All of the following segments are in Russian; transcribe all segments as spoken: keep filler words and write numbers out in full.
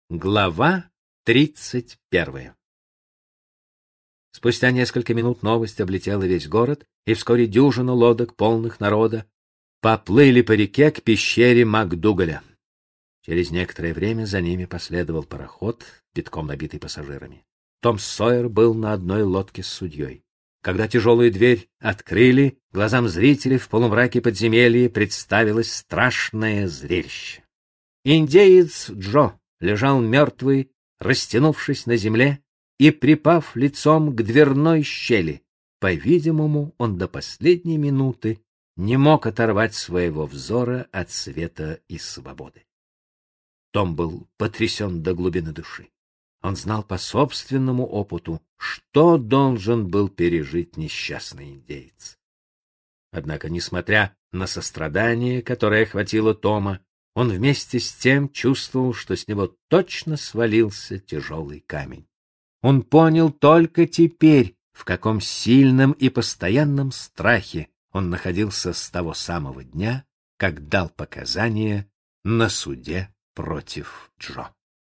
Глава тридцать первая. Спустя несколько минут новость облетела весь город, и вскоре дюжина лодок, полных народа, поплыли по реке к пещере МакДугаля. Через некоторое время за ними последовал пароход, битком набитый пассажирами. Том Сойер был на одной лодке с судьей. Когда тяжелую дверь открыли, глазам зрителей в полумраке подземелья представилось страшное зрелище. Индеец Джо лежал мертвый, растянувшись на земле и припав лицом к дверной щели. По-видимому, он до последней минуты не мог оторвать своего взора от света и свободы. Том был потрясен до глубины души. Он знал по собственному опыту, что должен был пережить несчастный индеец. Однако, несмотря на сострадание, которое охватило Тома, он вместе с тем чувствовал, что с него точно свалился тяжелый камень. Он понял только теперь, в каком сильном и постоянном страхе он находился с того самого дня, как дал показания на суде против Джо.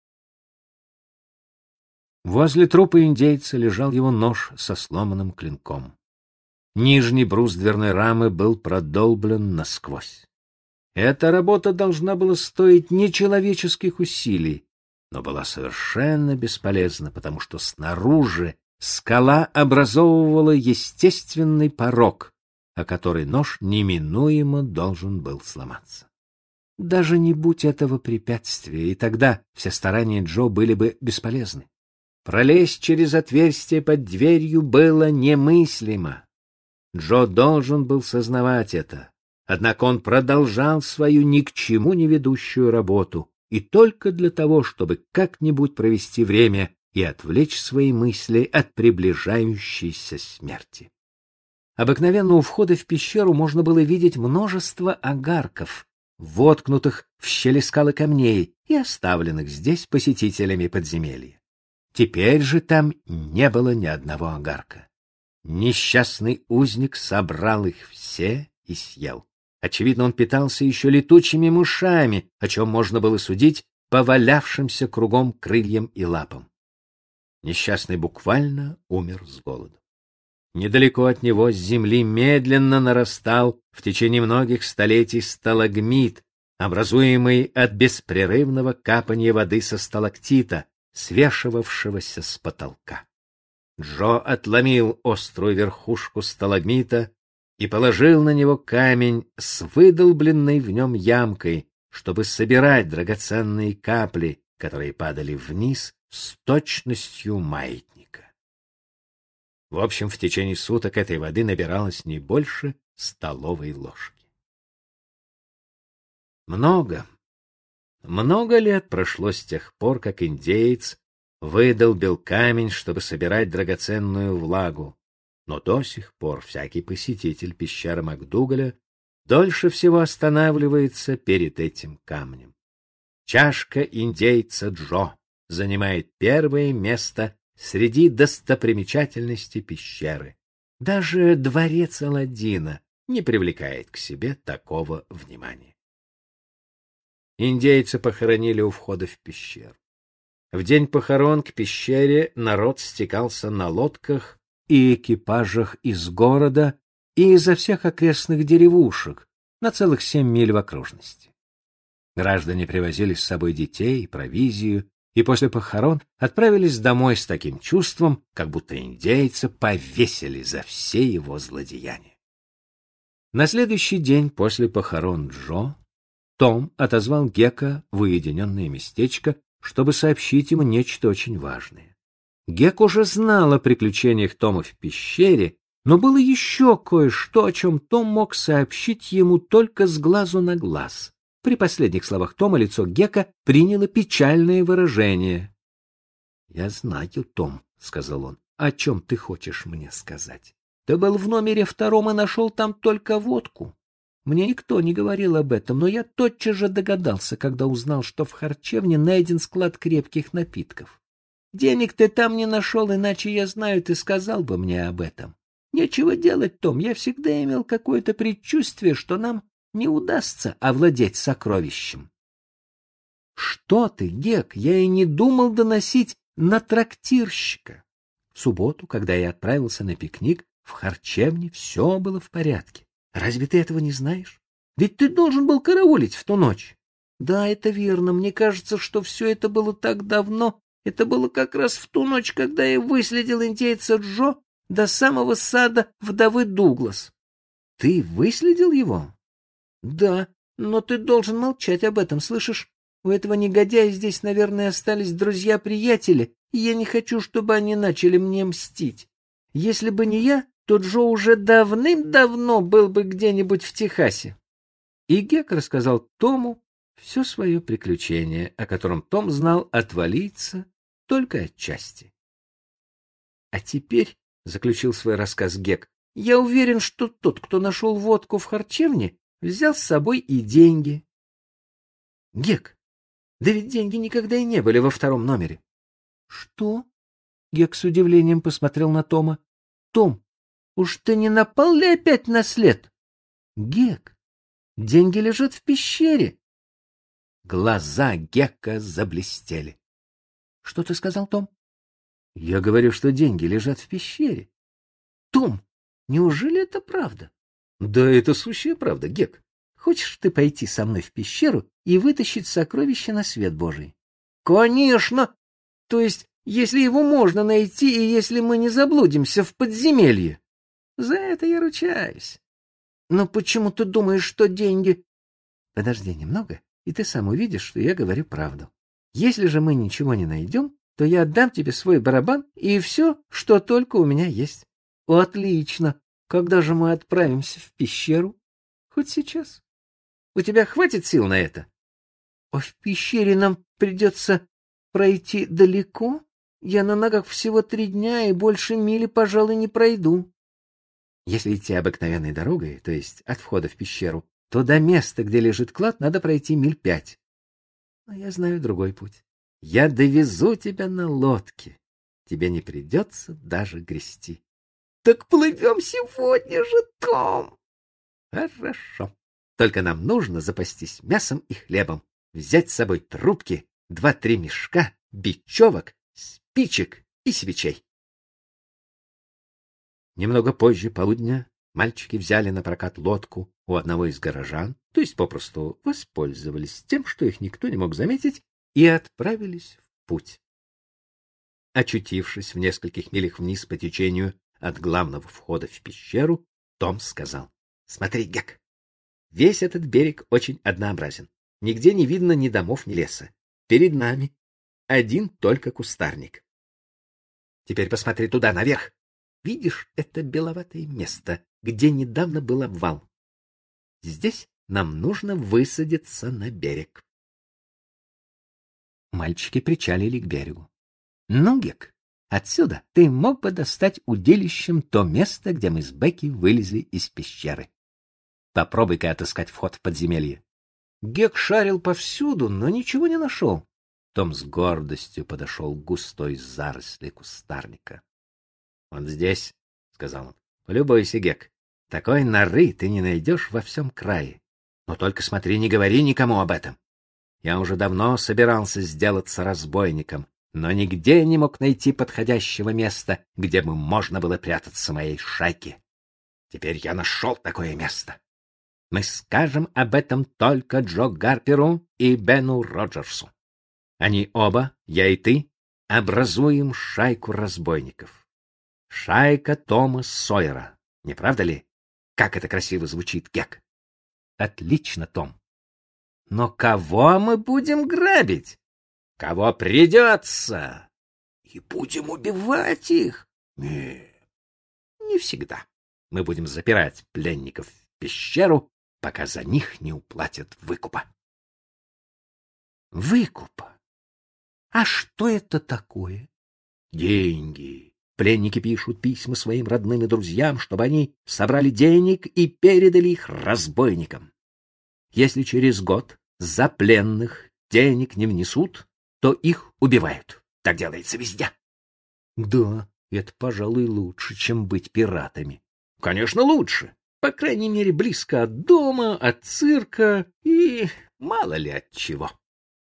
Возле трупа индейца лежал его нож со сломанным клинком. Нижний брус дверной рамы был продолблен насквозь. Эта работа должна была стоить нечеловеческих усилий, но была совершенно бесполезна, потому что снаружи скала образовывала естественный порог, о который нож неминуемо должен был сломаться. Даже не будь этого препятствия, и тогда все старания Джо были бы бесполезны. Пролезть через отверстие под дверью было немыслимо. Джо должен был сознавать это. Однако он продолжал свою ни к чему не ведущую работу, и только для того, чтобы как-нибудь провести время и отвлечь свои мысли от приближающейся смерти. Обыкновенно у входа в пещеру можно было видеть множество огарков, воткнутых в щели скалы камней и оставленных здесь посетителями подземелья. Теперь же там не было ни одного огарка. Несчастный узник собрал их все и съел. Очевидно, он питался еще летучими мышами, о чем можно было судить по валявшимся кругом крыльям и лапам. Несчастный буквально умер с голоду. Недалеко от него с земли медленно нарастал в течение многих столетий сталагмит, образуемый от беспрерывного капания воды со сталактита, свешивавшегося с потолка. Джо отломил острую верхушку сталагмита и положил на него камень с выдолбленной в нем ямкой, чтобы собирать драгоценные капли, которые падали вниз с точностью маятника. В общем, в течение суток этой воды набиралось не больше столовой ложки. Много, много лет прошло с тех пор, как индеец выдолбил камень, чтобы собирать драгоценную влагу. Но до сих пор всякий посетитель пещеры МакДугаля дольше всего останавливается перед этим камнем. Чашка индейца Джо занимает первое место среди достопримечательностей пещеры. Даже дворец Аладдина не привлекает к себе такого внимания. Индейца похоронили у входа в пещеру. В день похорон к пещере народ стекался на лодках и экипажах из города и изо всех окрестных деревушек на целых семь миль в окружности. Граждане привозили с собой детей и провизию, и после похорон отправились домой с таким чувством, как будто индейца повесили за все его злодеяния. На следующий день после похорон Джо Том отозвал Гека в уединенное местечко, чтобы сообщить ему нечто очень важное. Гек уже знал о приключениях Тома в пещере, но было еще кое-что, о чем Том мог сообщить ему только с глазу на глаз. При последних словах Тома лицо Гека приняло печальное выражение. — Я знаю, Том, — сказал он, — о чем ты хочешь мне сказать. Ты был в номере втором и нашел там только водку. Мне никто не говорил об этом, но я тотчас же догадался, когда узнал, что в харчевне найден склад крепких напитков. Денег ты там не нашел, иначе, я знаю, ты сказал бы мне об этом. Нечего делать, Том, я всегда имел какое-то предчувствие, что нам не удастся овладеть сокровищем. Что ты, Гек, я и не думал доносить на трактирщика. В субботу, когда я отправился на пикник, в харчевне все было в порядке. Разве ты этого не знаешь? Ведь ты должен был караулить в ту ночь. Да, это верно. Мне кажется, что все это было так давно. Это было как раз в ту ночь, когда я выследил индейца Джо до самого сада вдовы Дуглас. Ты выследил его? Да, но ты должен молчать об этом, слышишь? У этого негодяя здесь, наверное, остались друзья-приятели, и я не хочу, чтобы они начали мне мстить. Если бы не я, то Джо уже давным-давно был бы где-нибудь в Техасе. И Гек рассказал Тому все свое приключение, о котором Том знал от валийца только отчасти. А теперь, — заключил свой рассказ Гек, — я уверен, что тот, кто нашел водку в харчевне, взял с собой и деньги. Гек, да ведь деньги никогда и не были во втором номере. Что? Гек с удивлением посмотрел на Тома. Том, уж ты не напал ли опять на след? Гек, деньги лежат в пещере. Глаза Гека заблестели. Что ты сказал, Том? Я говорю, что деньги лежат в пещере. Том, неужели это правда? Да это сущая правда, Гек. Хочешь ты пойти со мной в пещеру и вытащить сокровище на свет Божий? Конечно! То есть, если его можно найти, и если мы не заблудимся в подземелье. За это я ручаюсь. Но почему ты думаешь, что деньги... Подожди немного, и ты сам увидишь, что я говорю правду. Если же мы ничего не найдем, то я отдам тебе свой барабан и все, что только у меня есть. Отлично. Когда же мы отправимся в пещеру? Хоть сейчас. У тебя хватит сил на это? А в пещере нам придется пройти далеко. Я на ногах всего три дня и больше мили, пожалуй, не пройду. Если идти обыкновенной дорогой, то есть от входа в пещеру, то до места, где лежит клад, надо пройти миль пять. Но я знаю другой путь. Я довезу тебя на лодке. Тебе не придется даже грести. Так плывем сегодня же, Том. Хорошо. Только нам нужно запастись мясом и хлебом, взять с собой трубки, два-три мешка, бечевок, спичек и свечей. Немного позже полудня мальчики взяли на прокат лодку у одного из горожан, то есть попросту воспользовались тем, что их никто не мог заметить, и отправились в путь. Очутившись в нескольких милях вниз по течению от главного входа в пещеру, Том сказал: «Смотри, Гек, весь этот берег очень однообразен. Нигде не видно ни домов, ни леса. Перед нами один только кустарник. Теперь посмотри туда, наверх. Видишь это беловатое место, где недавно был обвал? Здесь нам нужно высадиться на берег». Мальчики причалили к берегу. «Ну, Гек, отсюда ты мог бы достать удилищем то место, где мы с Бекки вылезли из пещеры. Попробуй-ка отыскать вход в подземелье». Гек шарил повсюду, но ничего не нашел. Том с гордостью подошел к густой заросли кустарника. «Он здесь», — сказал он. «Полюбуйся, Гек. Такой норы ты не найдешь во всем крае. Но только смотри, не говори никому об этом. Я уже давно собирался сделаться разбойником, но нигде не мог найти подходящего места, где бы можно было прятаться моей шайке. Теперь я нашел такое место. Мы скажем об этом только Джо Гарперу и Бену Роджерсу. Они оба, я и ты, образуем шайку разбойников. Шайка Тома Сойера. Не правда ли? Как это красиво звучит, Гек. Отлично, Том. Но кого мы будем грабить? Кого придется? И будем убивать их? Нет, не всегда. Мы будем запирать пленников в пещеру, пока за них не уплатят выкупа. Выкупа? А что это такое? Деньги. Пленники пишут письма своим родным и друзьям, чтобы они собрали денег и передали их разбойникам. Если через год за пленных денег не внесут, то их убивают. Так делается везде. Да, это, пожалуй, лучше, чем быть пиратами. Конечно, лучше. По крайней мере, близко от дома, от цирка и мало ли от чего.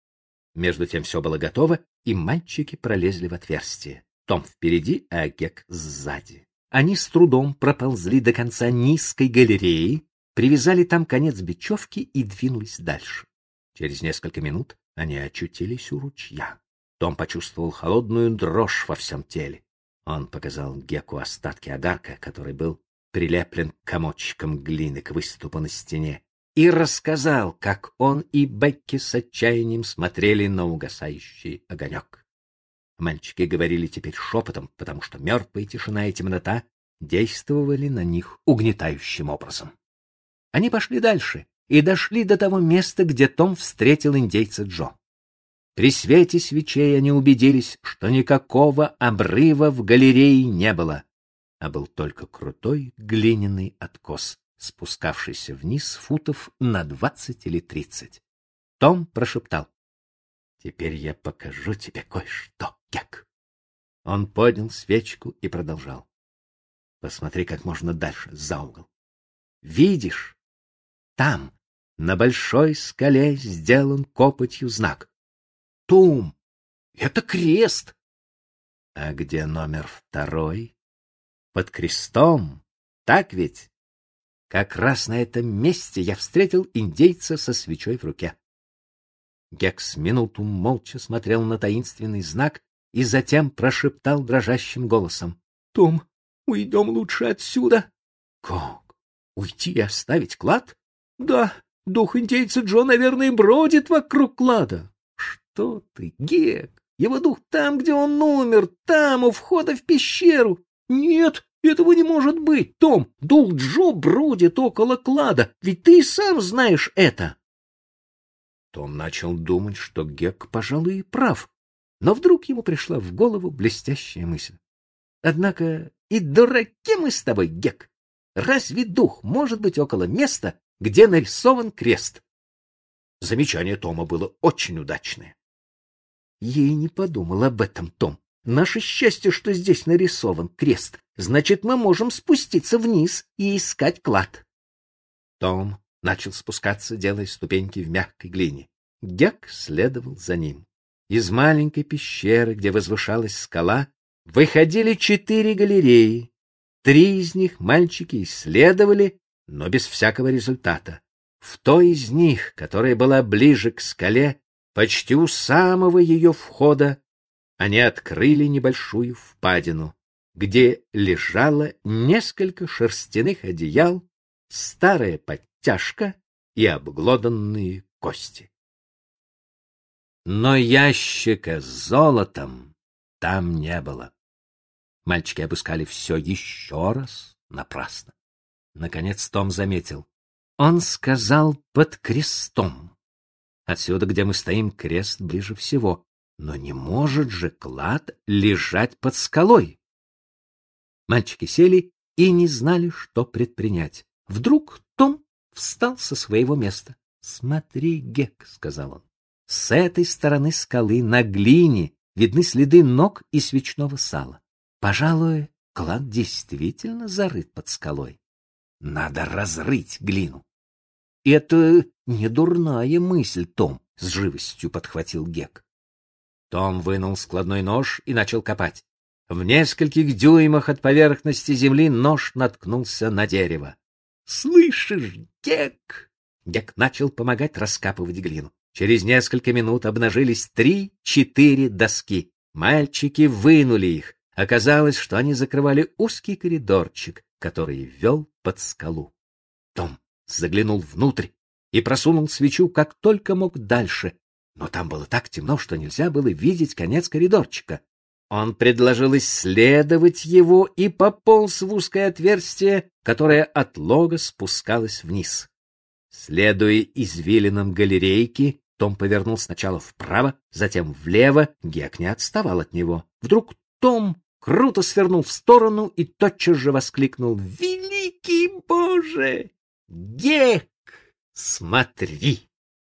Между тем все было готово, и мальчики пролезли в отверстие. Том впереди, а Гек сзади. Они с трудом проползли до конца низкой галереи, привязали там конец бечевки и двинулись дальше. Через несколько минут они очутились у ручья. Том почувствовал холодную дрожь во всем теле. Он показал Геку остатки огарка, который был прилеплен комочком глины к выступу на стене, и рассказал, как он и Бекки с отчаянием смотрели на угасающий огонек. Мальчики говорили теперь шепотом, потому что мертвая тишина и темнота действовали на них угнетающим образом. Они пошли дальше и дошли до того места, где Том встретил индейца Джо. При свете свечей они убедились, что никакого обрыва в галерее не было, а был только крутой глиняный откос, спускавшийся вниз футов на двадцать или тридцать. Том прошептал: «Теперь я покажу тебе кое-что, Гек». Он поднял свечку и продолжал: «Посмотри как можно дальше, за угол. Видишь, там, на большой скале, сделан копотью знак. Том, это крест. А где номер второй? Под крестом, так ведь? Как раз на этом месте я встретил индейца со свечой в руке». Гек с минуту молча смотрел на таинственный знак и затем прошептал дрожащим голосом: «Том, уйдем лучше отсюда». «Как? Уйти и оставить клад?» «Да, дух индейца Джо, наверное, бродит вокруг клада». «Что ты, Гек? Его дух там, где он умер, там, у входа в пещеру». «Нет, этого не может быть, Том. Дух Джо бродит около клада, ведь ты и сам знаешь это». Том начал думать, что Гек, пожалуй, и прав, но вдруг ему пришла в голову блестящая мысль. «Однако и дураки мы с тобой, Гек. Разве дух может быть около места, где нарисован крест?» Замечание Тома было очень удачное. «Я и не подумал об этом, Том. Наше счастье, что здесь нарисован крест. Значит, мы можем спуститься вниз и искать клад». Том начал спускаться, делая ступеньки в мягкой глине. Гек следовал за ним. Из маленькой пещеры, где возвышалась скала, выходили четыре галереи. Три из них мальчики исследовали, но без всякого результата. В той из них, которая была ближе к скале, почти у самого ее входа, они открыли небольшую впадину, где лежало несколько шерстяных одеял, старая подтяжка и обглоданные кости. Но ящика с золотом там не было. Мальчики обыскали все еще раз, напрасно. Наконец Том заметил. Он сказал: под крестом. Отсюда, где мы стоим, крест ближе всего. Но не может же клад лежать под скалой. Мальчики сели и не знали, что предпринять. Вдруг Том встал со своего места. «Смотри, Гек», — сказал он, — «с этой стороны скалы на глине видны следы ног и свечного сала. Пожалуй, клад действительно зарыт под скалой. Надо разрыть глину». «Это не дурная мысль, Том», — с живостью подхватил Гек. Том вынул складной нож и начал копать. В нескольких дюймах от поверхности земли нож наткнулся на дерево. «Слышишь, Гек?» Гек начал помогать раскапывать глину. Через несколько минут обнажились три-четыре доски. Мальчики вынули их. Оказалось, что они закрывали узкий коридорчик, который вел под скалу. Том заглянул внутрь и просунул свечу как только мог дальше, но там было так темно, что нельзя было видеть конец коридорчика. Он предложил исследовать его и пополз в узкое отверстие, которое от лога спускалось вниз. Следуя извилинам галерейки, Том повернул сначала вправо, затем влево. Гек не отставал от него. Вдруг Том круто свернул в сторону и тотчас же воскликнул: «Великий Боже! Гек, смотри!»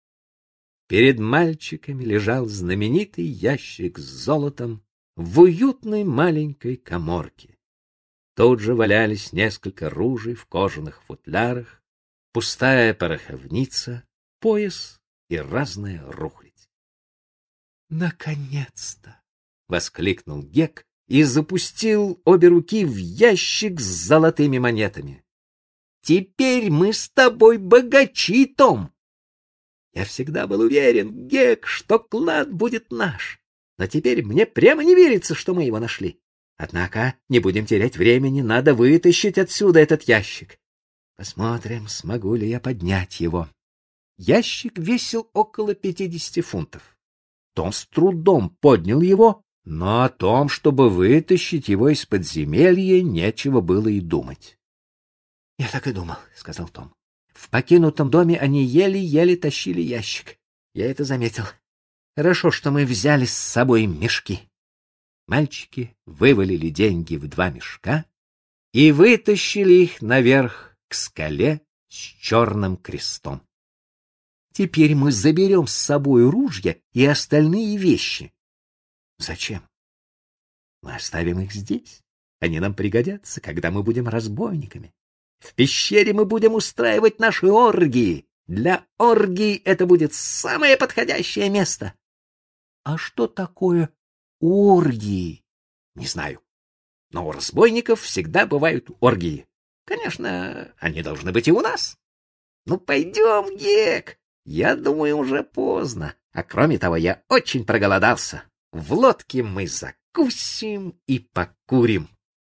Перед мальчиками лежал знаменитый ящик с золотом в уютной маленькой каморке. Тут же валялись несколько ружей в кожаных футлярах, пустая пороховница, пояс и разная рухлядь. «Наконец-то!» — воскликнул Гек и запустил обе руки в ящик с золотыми монетами. «Теперь мы с тобой богачи, Том!» Я всегда был уверен, Гек, что клад будет наш, но теперь мне прямо не верится, что мы его нашли. Однако не будем терять времени, надо вытащить отсюда этот ящик. Посмотрим, смогу ли я поднять его. Ящик весил около пятидесяти фунтов. Том с трудом поднял его, но о том, чтобы вытащить его из подземелья, нечего было и думать. — Я так и думал, — сказал Том. В покинутом доме они еле-еле тащили ящик. Я это заметил. Хорошо, что мы взяли с собой мешки. Мальчики вывалили деньги в два мешка и вытащили их наверх к скале с черным крестом. Теперь мы заберем с собой ружья и остальные вещи. Зачем? Мы оставим их здесь. Они нам пригодятся, когда мы будем разбойниками. В пещере мы будем устраивать наши оргии. Для оргий это будет самое подходящее место. А что такое оргии? Не знаю. Но у разбойников всегда бывают оргии. Конечно, они должны быть и у нас. Ну, пойдем, Гек. Я думаю, уже поздно. А кроме того, я очень проголодался. В лодке мы закусим и покурим.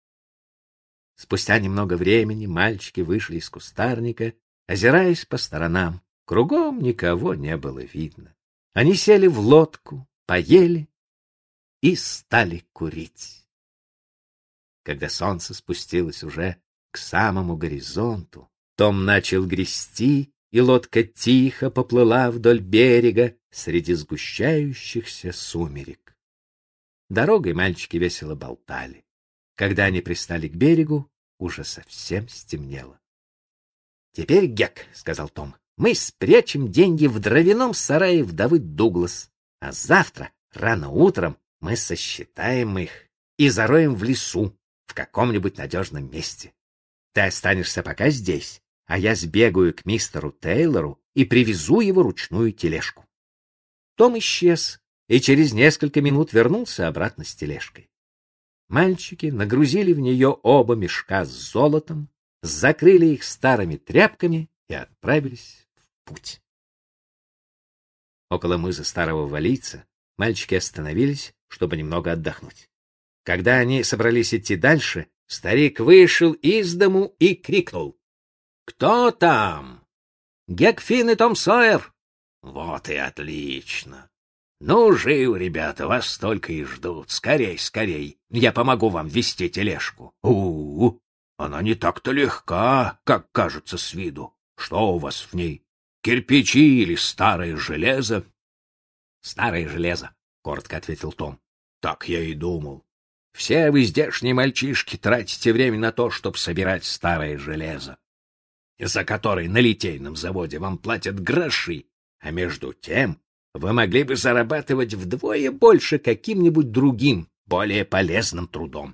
Спустя немного времени мальчики вышли из кустарника, озираясь по сторонам. Кругом никого не было видно. Они сели в лодку, поели и стали курить. Когда солнце спустилось уже к самому горизонту, Том начал грести, и лодка тихо поплыла вдоль берега среди сгущающихся сумерек. Дорогой мальчики весело болтали. Когда они пристали к берегу, уже совсем стемнело. — Теперь, Гек, — сказал Том, — мы спрячем деньги в дровяном сарае вдовы Дуглас, а завтра, рано утром, мы сосчитаем их и зароем в лесу, в каком-нибудь надежном месте. Ты останешься пока здесь, а я сбегаю к мистеру Тейлору и привезу его ручную тележку. Том исчез и через несколько минут вернулся обратно с тележкой. Мальчики нагрузили в нее оба мешка с золотом, закрыли их старыми тряпками и отправились в путь. Около мыза Старого Валийца мальчики остановились, чтобы немного отдохнуть. Когда они собрались идти дальше, старик вышел из дому и крикнул: «Кто там?» «Гек Финн и Том Сойер». «Вот и отлично! Ну, живо, ребята, вас только и ждут. Скорей, скорей, я помогу вам вести тележку. У-у-у, она не так-то легка, как кажется с виду. Что у вас в ней? Кирпичи или старое железо?» «Старое железо», — коротко ответил Том. «Так я и думал. Все вы, здешние мальчишки, тратите время на то, чтобы собирать старое железо, за которое на литейном заводе вам платят гроши, а между тем вы могли бы зарабатывать вдвое больше каким-нибудь другим, более полезным трудом.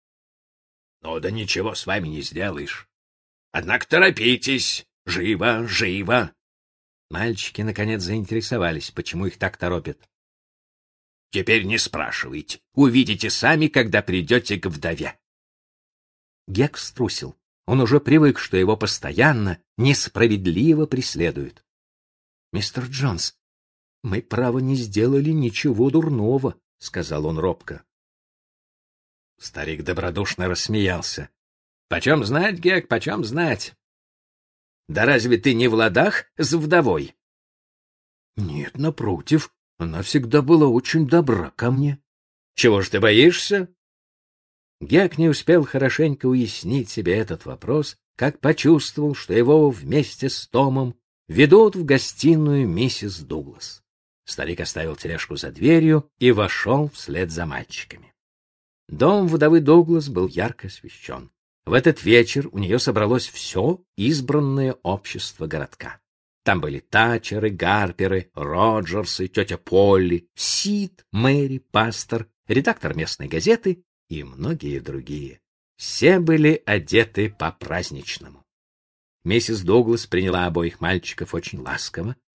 Ну да ничего с вами не сделаешь. Однако торопитесь, живо, живо!» Мальчики наконец заинтересовались, почему их так торопят. «Теперь не спрашивайте, увидите сами, когда придете к вдове». Гек струсил. Он уже привык, что его постоянно, несправедливо преследуют. «Мистер Джонс, мы, право, не сделали ничего дурного», — сказал он робко. Старик добродушно рассмеялся. «Почем знать, Гек, почем знать? Да разве ты не в ладах с вдовой?» «Нет, напротив, она всегда была очень добра ко мне». «Чего ж ты боишься?» Гек не успел хорошенько уяснить себе этот вопрос, как почувствовал, что его вместе с Томом ведут в гостиную миссис Дуглас. Старик оставил тележку за дверью и вошел вслед за мальчиками. Дом вдовы Дуглас был ярко освещен. В этот вечер у нее собралось все избранное общество городка. Там были Тачеры, Гарперы, Роджерсы, тетя Полли, Сид, Мэри, пастор, редактор местной газеты и многие другие. Все были одеты по-праздничному. Миссис Дуглас приняла обоих мальчиков очень ласково,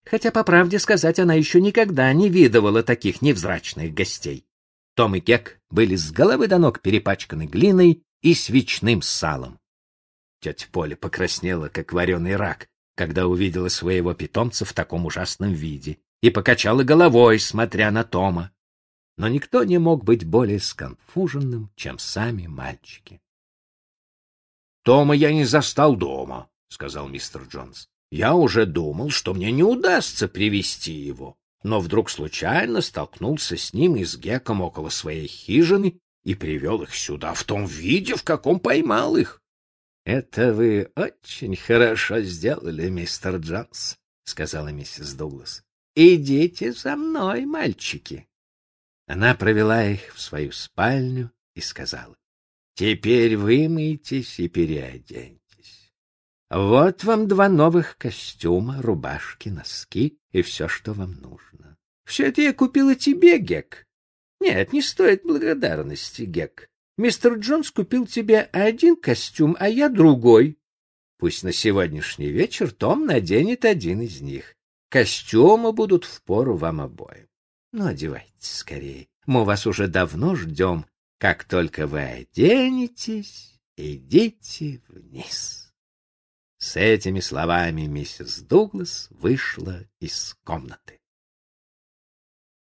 хотя, по правде сказать, она еще никогда не видывала таких невзрачных гостей. Том и Гек были с головы до ног перепачканы глиной и свечным салом. Тетя Поля покраснела, как вареный рак, когда увидела своего питомца в таком ужасном виде, и покачала головой, смотря на Тома. Но никто не мог быть более сконфуженным, чем сами мальчики. — Тома я не застал дома, — сказал мистер Джонс. — Я уже думал, что мне не удастся привести его, но вдруг случайно столкнулся с ним и с Геком около своей хижины и привел их сюда в том виде, в каком поймал их. — Это вы очень хорошо сделали, мистер Джонс, — сказала миссис Дуглас. — Идите за мной, мальчики. Она провела их в свою спальню и сказала: — Теперь вымойтесь и переоденьтесь. Вот вам два новых костюма, рубашки, носки и все, что вам нужно. Все это я купила тебе, Гек. Нет, не стоит благодарности, Гек. Мистер Джонс купил тебе один костюм, а я другой. Пусть на сегодняшний вечер Том наденет один из них. Костюмы будут впору вам обоим. Ну, одевайтесь скорее. Мы вас уже давно ждем. Как только вы оденетесь, идите вниз. С этими словами миссис Дуглас вышла из комнаты.